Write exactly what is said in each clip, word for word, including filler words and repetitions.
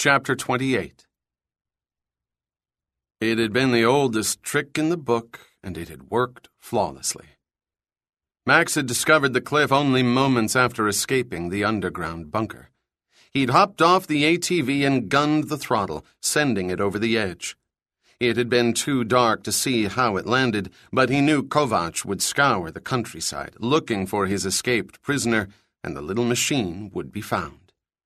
Chapter twenty-eight. It had been the oldest trick in the book, and it had worked flawlessly. Max had discovered the cliff only moments after escaping the underground bunker. He'd hopped off the A T V and gunned the throttle, sending it over the edge. It had been too dark to see how it landed, but he knew Kovac would scour the countryside, looking for his escaped prisoner, and the little machine would be found.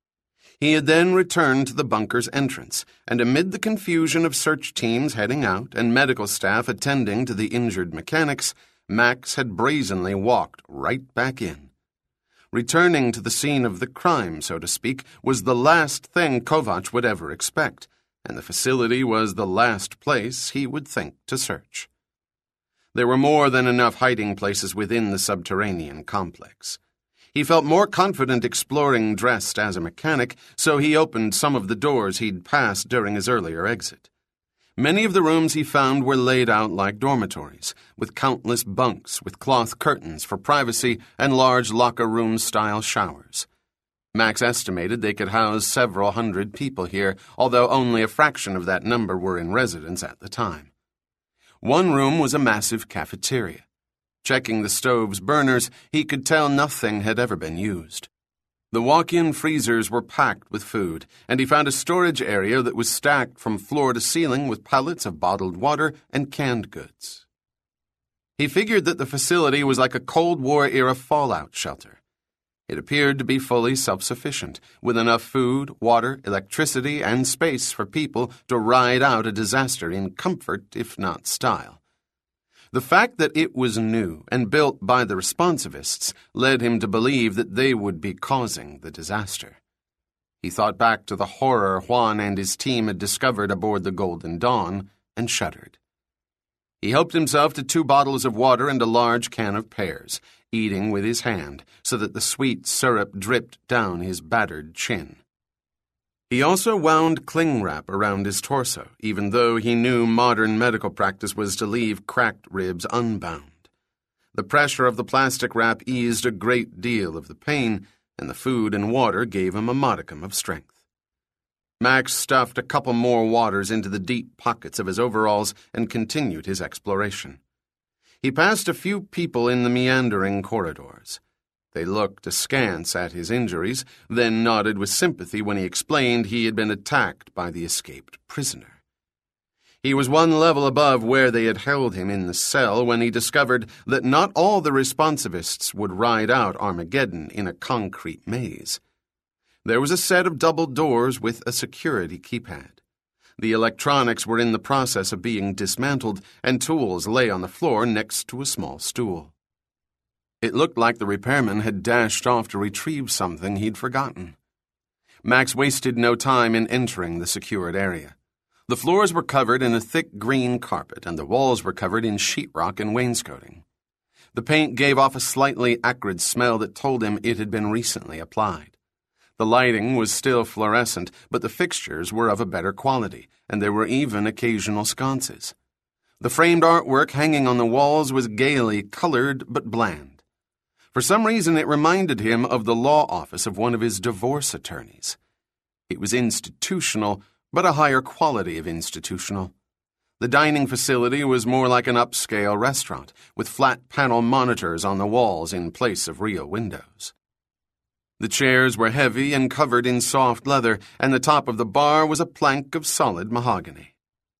He had then returned to the bunker's entrance, and amid the confusion of search teams heading out and medical staff attending to the injured mechanics, Max had brazenly walked right back in. Returning to the scene of the crime, so to speak, was the last thing Kovac would ever expect, and the facility was the last place he would think to search. There were more than enough hiding places within the subterranean complex. He felt more confident exploring dressed as a mechanic, so he opened some of the doors he'd passed during his earlier exit. Many of the rooms he found were laid out like dormitories, with countless bunks with cloth curtains for privacy and large locker room-style showers. Max estimated they could house several hundred people here, although only a fraction of that number were in residence at the time. One room was a massive cafeteria. Checking the stove's burners, he could tell nothing had ever been used. The walk-in freezers were packed with food, and he found a storage area that was stacked from floor to ceiling with pallets of bottled water and canned goods. He figured that the facility was like a Cold War-era fallout shelter. It appeared to be fully self-sufficient, with enough food, water, electricity, and space for people to ride out a disaster in comfort, if not style. The fact that it was new and built by the responsivists led him to believe that they would be causing the disaster. He thought back to the horror Juan and his team had discovered aboard the Golden Dawn and shuddered. He helped himself to two bottles of water and a large can of pears, eating with his hand so that the sweet syrup dripped down his battered chin. He also wound cling wrap around his torso, even though he knew modern medical practice was to leave cracked ribs unbound. The pressure of the plastic wrap eased a great deal of the pain, and the food and water gave him a modicum of strength. Max stuffed a couple more waters into the deep pockets of his overalls and continued his exploration. He passed a few people in the meandering corridors. They looked askance at his injuries, then nodded with sympathy when he explained he had been attacked by the escaped prisoner. He was one level above where they had held him in the cell when he discovered that not all the responsivists would ride out Armageddon in a concrete maze. There was a set of double doors with a security keypad. The electronics were in the process of being dismantled, and tools lay on the floor next to a small stool. It looked like the repairman had dashed off to retrieve something he'd forgotten. Max wasted no time in entering the secured area. The floors were covered in a thick green carpet, and the walls were covered in sheetrock and wainscoting. The paint gave off a slightly acrid smell that told him it had been recently applied. The lighting was still fluorescent, but the fixtures were of a better quality, and there were even occasional sconces. The framed artwork hanging on the walls was gaily colored but bland. For some reason, it reminded him of the law office of one of his divorce attorneys. It was institutional, but a higher quality of institutional. The dining facility was more like an upscale restaurant, with flat panel monitors on the walls in place of real windows. The chairs were heavy and covered in soft leather, and the top of the bar was a plank of solid mahogany.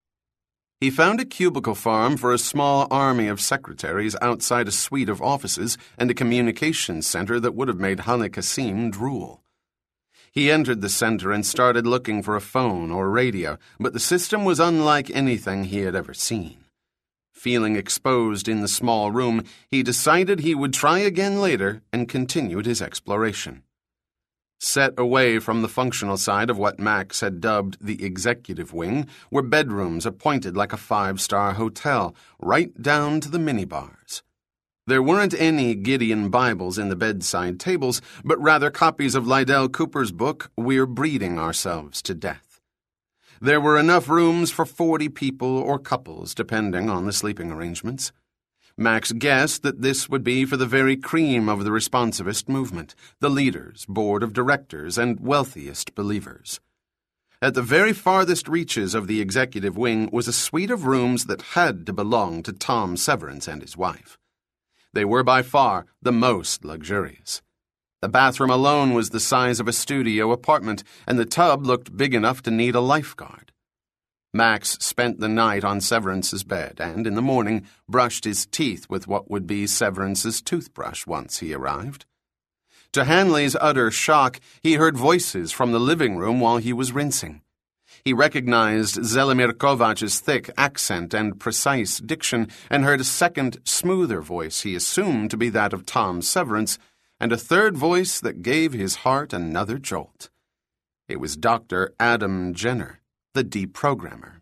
He found a cubicle farm for a small army of secretaries outside a suite of offices and a communications center that would have made Hani Kassim drool. He entered the center and started looking for a phone or radio, but the system was unlike anything he had ever seen. Feeling exposed in the small room, he decided he would try again later and continued his exploration. Set away from the functional side of what Max had dubbed the executive wing were bedrooms appointed like a five-star hotel, right down to the minibars. There weren't any Gideon Bibles in the bedside tables, but rather copies of Lydell Cooper's book, We're Breeding Ourselves to Death. There were enough rooms for forty people or couples, depending on the sleeping arrangements. Max guessed that this would be for the very cream of the responsivist movement, the leaders, board of directors, and wealthiest believers. At the very farthest reaches of the executive wing was a suite of rooms that had to belong to Tom Severance and his wife. They were by far the most luxurious. The bathroom alone was the size of a studio apartment, and the tub looked big enough to need a lifeguard. Max spent the night on Severance's bed and, in the morning, brushed his teeth with what would be Severance's toothbrush once he arrived. To Hanley's utter shock, he heard voices from the living room while he was rinsing. He recognized Zelimir Kovac's thick accent and precise diction, and heard a second, smoother voice he assumed to be that of Tom Severance, and a third voice that gave his heart another jolt. It was Doctor Adam Jenner, the deprogrammer.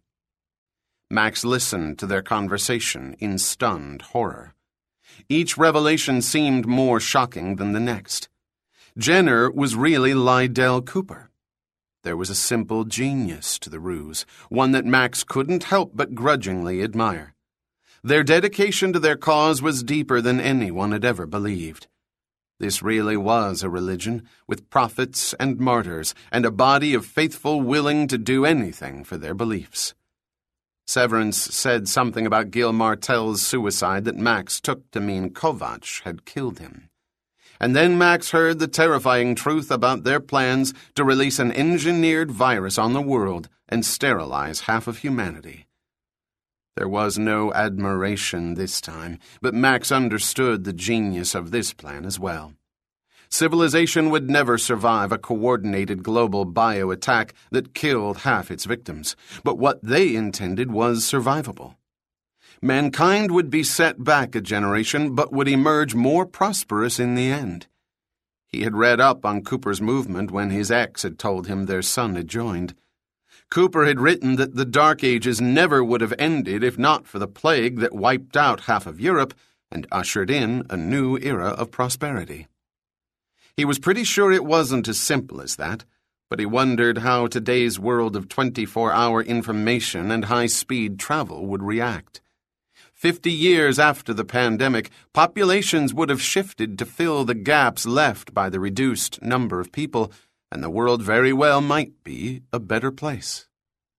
Max listened to their conversation in stunned horror. Each revelation seemed more shocking than the next. Jenner was really Lydell Cooper. There was a simple genius to the ruse, one that Max couldn't help but grudgingly admire. Their dedication to their cause was deeper than anyone had ever believed. This really was a religion, with prophets and martyrs, and a body of faithful willing to do anything for their beliefs. Severance said something about Gil Martell's suicide that Max took to mean Kovac had killed him. And then Max heard the terrifying truth about their plans to release an engineered virus on the world and sterilize half of humanity. There was no admiration this time, but Max understood the genius of this plan as well. Civilization would never survive a coordinated global bio-attack that killed half its victims, but what they intended was survivable. Mankind would be set back a generation, but would emerge more prosperous in the end. He had read up on Cooper's movement when his ex had told him their son had joined. Cooper had written that the Dark Ages never would have ended if not for the plague that wiped out half of Europe and ushered in a new era of prosperity. He was pretty sure it wasn't as simple as that, but he wondered how today's world of twenty-four hour information and high-speed travel would react. Fifty years after the pandemic, populations would have shifted to fill the gaps left by the reduced number of people, and the world very well might be a better place.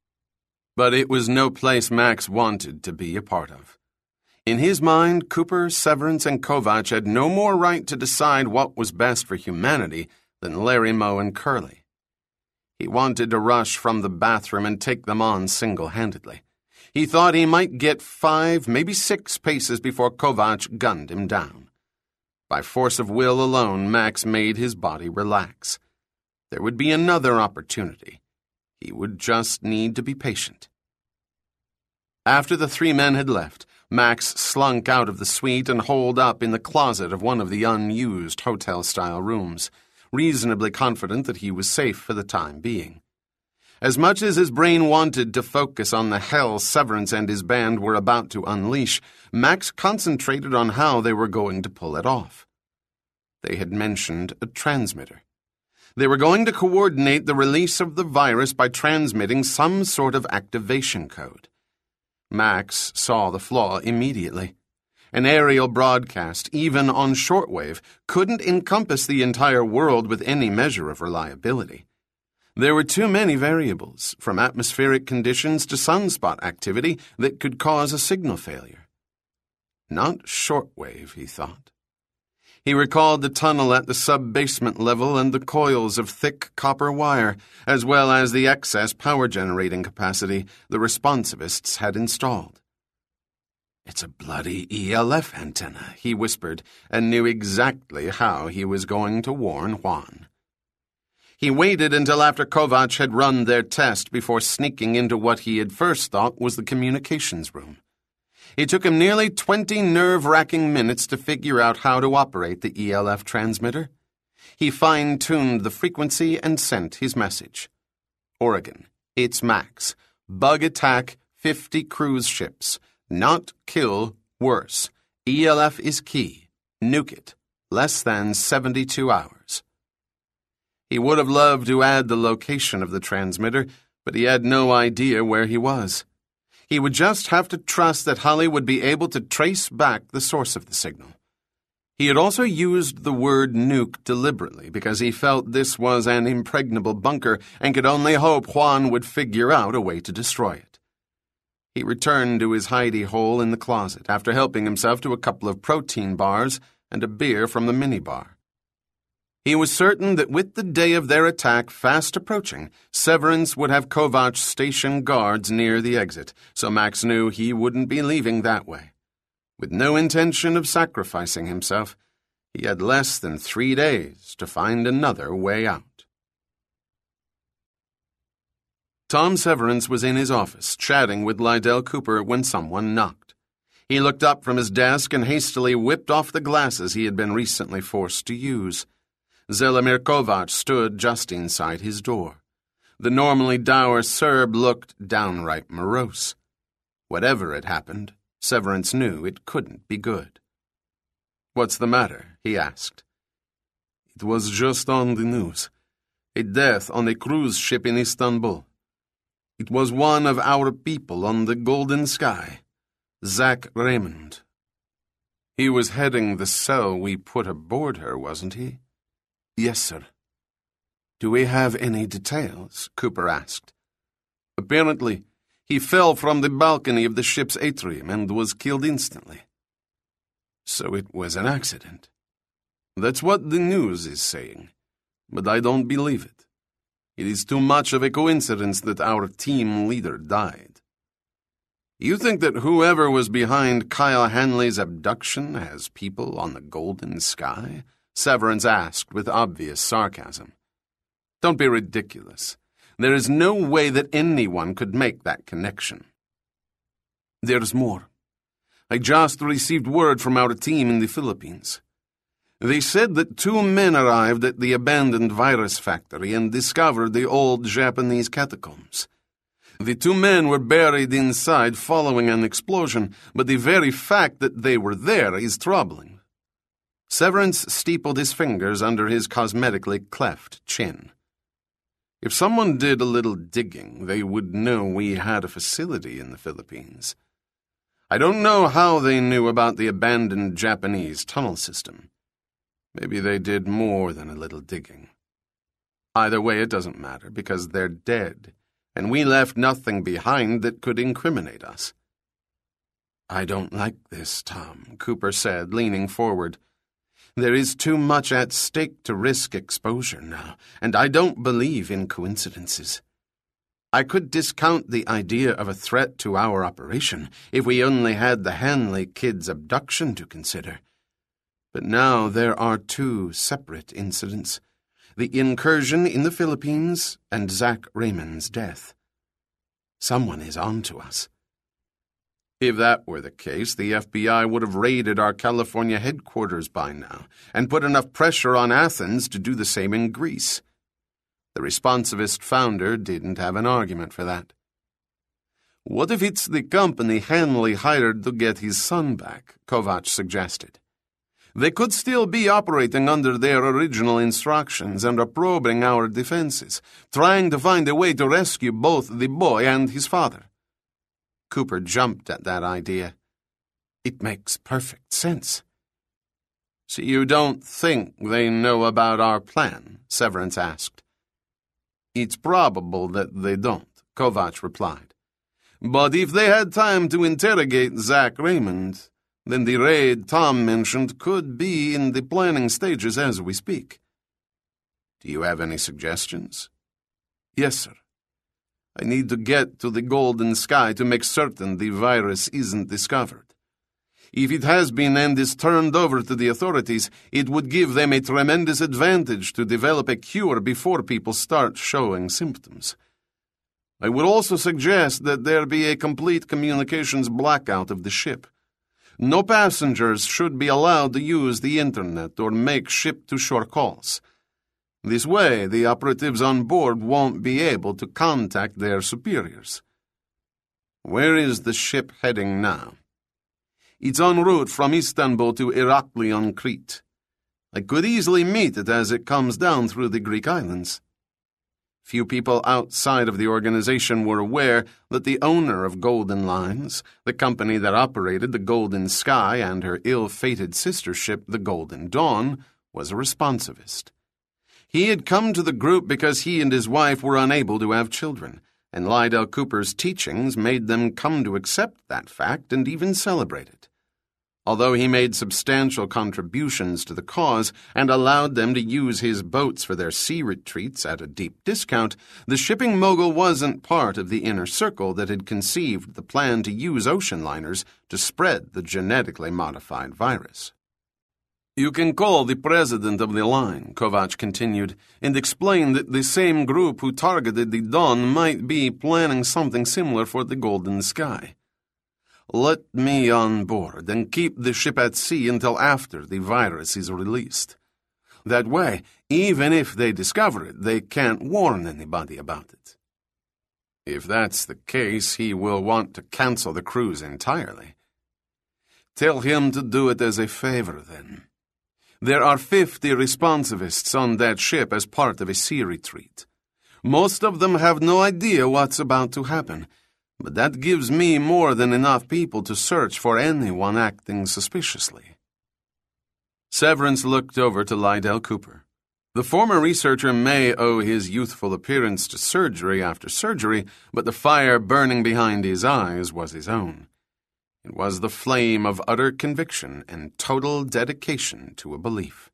But it was no place Max wanted to be a part of. In his mind, Cooper, Severance, and Kovac had no more right to decide what was best for humanity than Larry Moe and Curly. He wanted to rush from the bathroom and take them on single-handedly. He thought he might get five, maybe six paces before Kovac gunned him down. By force of will alone, Max made his body relax. There would be another opportunity. He would just need to be patient. After the three men had left, Max slunk out of the suite and holed up in the closet of one of the unused hotel-style rooms, reasonably confident that he was safe for the time being. As much as his brain wanted to focus on the hell Severance and his band were about to unleash, Max concentrated on how they were going to pull it off. They had mentioned a transmitter. They were going to coordinate the release of the virus by transmitting some sort of activation code. Max saw the flaw immediately. An aerial broadcast, even on shortwave, couldn't encompass the entire world with any measure of reliability. There were too many variables, from atmospheric conditions to sunspot activity, that could cause a signal failure. Not shortwave, he thought. He recalled the tunnel at the sub-basement level and the coils of thick copper wire, as well as the excess power-generating capacity the responsivists had installed. "It's a bloody E L F antenna," he whispered, and knew exactly how he was going to warn Juan. He waited until after Kovac had run their test before sneaking into what he had first thought was the communications room. It took him nearly twenty nerve-wracking minutes to figure out how to operate the E L F transmitter. He fine-tuned the frequency and sent his message. "Oregon, it's Max. Bug attack, fifty cruise ships. Not kill, worse. E L F is key. Nuke it. Less than seventy-two hours." He would have loved to add the location of the transmitter, but he had no idea where he was. He would just have to trust that Holly would be able to trace back the source of the signal. He had also used the word nuke deliberately because he felt this was an impregnable bunker and could only hope Juan would figure out a way to destroy it. He returned to his hidey hole in the closet after helping himself to a couple of protein bars and a beer from the minibar. He was certain that with the day of their attack fast approaching, Severance would have Kovacs station guards near the exit, so Max knew he wouldn't be leaving that way. With no intention of sacrificing himself, he had less than three days to find another way out. Tom Severance was in his office, chatting with Lydell Cooper when someone knocked. He looked up from his desk and hastily whipped off the glasses he had been recently forced to use. Zelimir Kovac stood just inside his door. The normally dour Serb looked downright morose. Whatever had happened, Severance knew it couldn't be good. "What's the matter?" he asked. "It was just on the news. A death on a cruise ship in Istanbul. It was one of our people on the Golden Sky, Zach Raymond. He was heading the cell we put aboard her, wasn't he?" "Yes, sir." "Do we have any details?" Cooper asked. "Apparently, he fell from the balcony of the ship's atrium and was killed instantly." "So it was an accident?" "That's what the news is saying, but I don't believe it. It is too much of a coincidence that our team leader died." "You think that whoever was behind Kyle Hanley's abduction has people on the Golden Sky?" Severance asked with obvious sarcasm. "Don't be ridiculous. There is no way that anyone could make that connection." "There's more. I just received word from our team in the Philippines. They said that two men arrived at the abandoned virus factory and discovered the old Japanese catacombs. The two men were buried inside following an explosion, but the very fact that they were there is troubling." Severance steepled his fingers under his cosmetically cleft chin. "If someone did a little digging, they would know we had a facility in the Philippines. I don't know how they knew about the abandoned Japanese tunnel system. Maybe they did more than a little digging. Either way, it doesn't matter, because they're dead, and we left nothing behind that could incriminate us." "I don't like this, Tom," Cooper said, leaning forward. "There is too much at stake to risk exposure now, and I don't believe in coincidences. I could discount the idea of a threat to our operation if we only had the Hanley kid's abduction to consider. But now there are two separate incidents, the incursion in the Philippines and Zach Raymond's death. Someone is on to us." "If that were the case, the F B I would have raided our California headquarters by now and put enough pressure on Athens to do the same in Greece." The responsivist founder didn't have an argument for that. "What if it's the company Hanley hired to get his son back?" Kovac suggested. "They could still be operating under their original instructions and are probing our defenses, trying to find a way to rescue both the boy and his father." Cooper jumped at that idea. "It makes perfect sense." "So you don't think they know about our plan?" Severance asked. "It's probable that they don't," Kovac replied. "But if they had time to interrogate Zach Raymond, then the raid Tom mentioned could be in the planning stages as we speak." "Do you have any suggestions?" "Yes, sir. I need to get to the Golden Sky to make certain the virus isn't discovered. If it has been and is turned over to the authorities, it would give them a tremendous advantage to develop a cure before people start showing symptoms. I would also suggest that there be a complete communications blackout of the ship. No passengers should be allowed to use the internet or make ship-to-shore calls. This way, the operatives on board won't be able to contact their superiors." "Where is the ship heading now?" "It's en route from Istanbul to Iraklion, Crete. I could easily meet it as it comes down through the Greek islands." Few people outside of the organization were aware that the owner of Golden Lines, the company that operated the Golden Sky and her ill-fated sister ship, the Golden Dawn, was a responsivist. He had come to the group because he and his wife were unable to have children, and Lydell Cooper's teachings made them come to accept that fact and even celebrate it. Although he made substantial contributions to the cause and allowed them to use his boats for their sea retreats at a deep discount, the shipping mogul wasn't part of the inner circle that had conceived the plan to use ocean liners to spread the genetically modified virus. "You can call the president of the line," Kovach continued, "and explain that the same group who targeted the Dawn might be planning something similar for the Golden Sky. Let me on board and keep the ship at sea until after the virus is released. That way, even if they discover it, they can't warn anybody about it." "If that's the case, he will want to cancel the cruise entirely." "Tell him to do it as a favor, then. There are fifty responsivists on that ship as part of a sea retreat. Most of them have no idea what's about to happen, but that gives me more than enough people to search for anyone acting suspiciously." Severance looked over to Lydell Cooper. The former researcher may owe his youthful appearance to surgery after surgery, but the fire burning behind his eyes was his own. It was the flame of utter conviction and total dedication to a belief.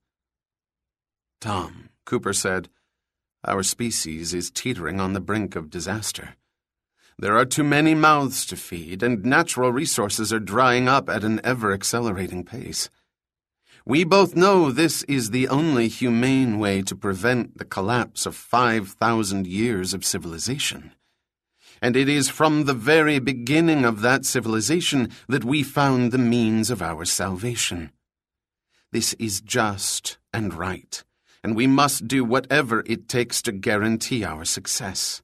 "Tom," Cooper said, "our species is teetering on the brink of disaster. There are too many mouths to feed, and natural resources are drying up at an ever-accelerating pace. We both know this is the only humane way to prevent the collapse of five thousand years of civilization. And it is from the very beginning of that civilization that we found the means of our salvation. This is just and right, and we must do whatever it takes to guarantee our success.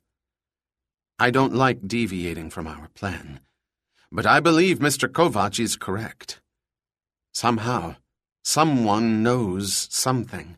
I don't like deviating from our plan, but I believe Mister Kovach is correct. Somehow, someone knows something.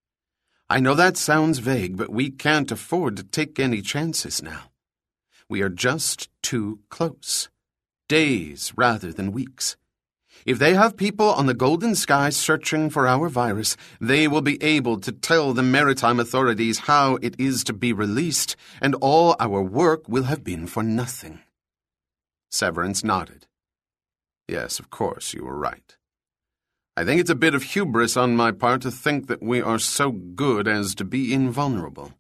I know that sounds vague, but we can't afford to take any chances now. We are just too close. Days rather than weeks. If they have people on the Golden Sky searching for our virus, they will be able to tell the maritime authorities how it is to be released, and all our work will have been for nothing." Severance nodded. "Yes, of course, you were right. I think it's a bit of hubris on my part to think that we are so good as to be invulnerable.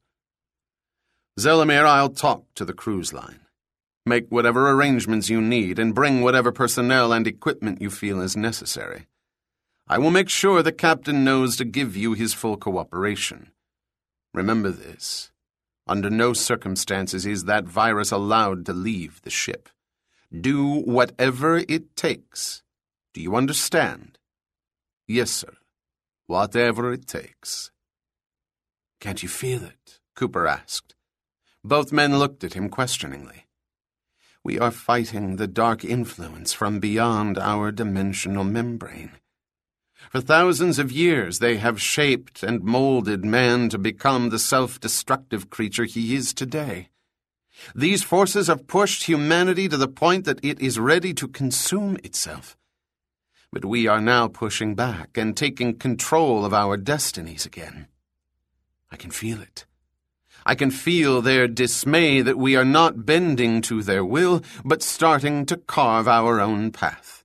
Zelemir, I'll talk to the cruise line. Make whatever arrangements you need and bring whatever personnel and equipment you feel is necessary. I will make sure the captain knows to give you his full cooperation. Remember this. Under no circumstances is that virus allowed to leave the ship. Do whatever it takes. Do you understand?" "Yes, sir. Whatever it takes." "Can't you feel it?" Cooper asked. Both men looked at him questioningly. "We are fighting the dark influence from beyond our dimensional membrane. For thousands of years they have shaped and molded man to become the self-destructive creature he is today. These forces have pushed humanity to the point that it is ready to consume itself. But we are now pushing back and taking control of our destinies again. I can feel it. I can feel their dismay that we are not bending to their will, but starting to carve our own path.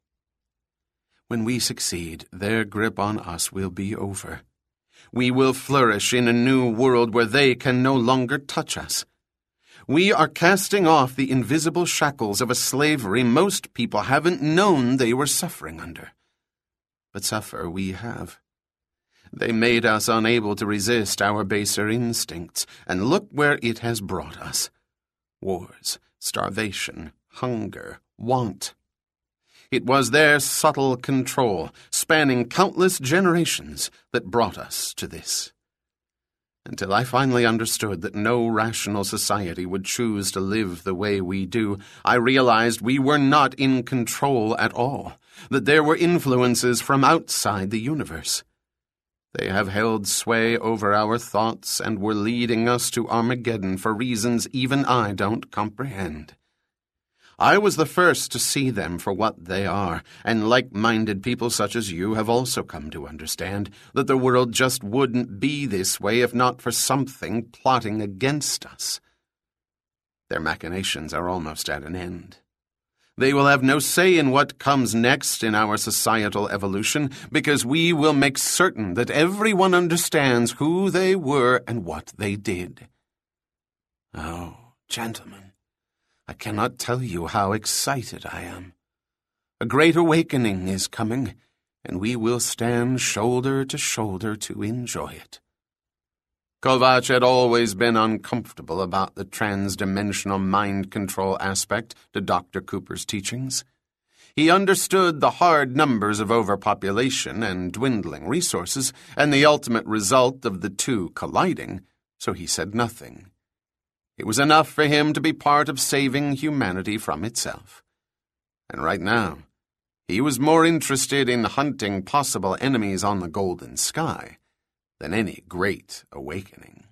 When we succeed, their grip on us will be over. We will flourish in a new world where they can no longer touch us. We are casting off the invisible shackles of a slavery most people haven't known they were suffering under. But suffer we have. They made us unable to resist our baser instincts, and look where it has brought us. Wars, starvation, hunger, want. It was their subtle control, spanning countless generations, that brought us to this. Until I finally understood that no rational society would choose to live the way we do, I realized we were not in control at all, that there were influences from outside the universe. They have held sway over our thoughts and were leading us to Armageddon for reasons even I don't comprehend. I was the first to see them for what they are, and like-minded people such as you have also come to understand that the world just wouldn't be this way if not for something plotting against us. Their machinations are almost at an end. They will have no say in what comes next in our societal evolution, because we will make certain that everyone understands who they were and what they did. Oh, gentlemen, I cannot tell you how excited I am. A great awakening is coming, and we will stand shoulder to shoulder to enjoy it. Kovacs had always been uncomfortable about the trans-dimensional mind control aspect to Doctor Cooper's teachings. He understood the hard numbers of overpopulation and dwindling resources, and the ultimate result of the two colliding, so he said nothing. It was enough for him to be part of saving humanity from itself. And right now, he was more interested in hunting possible enemies on the golden sky than any great awakening.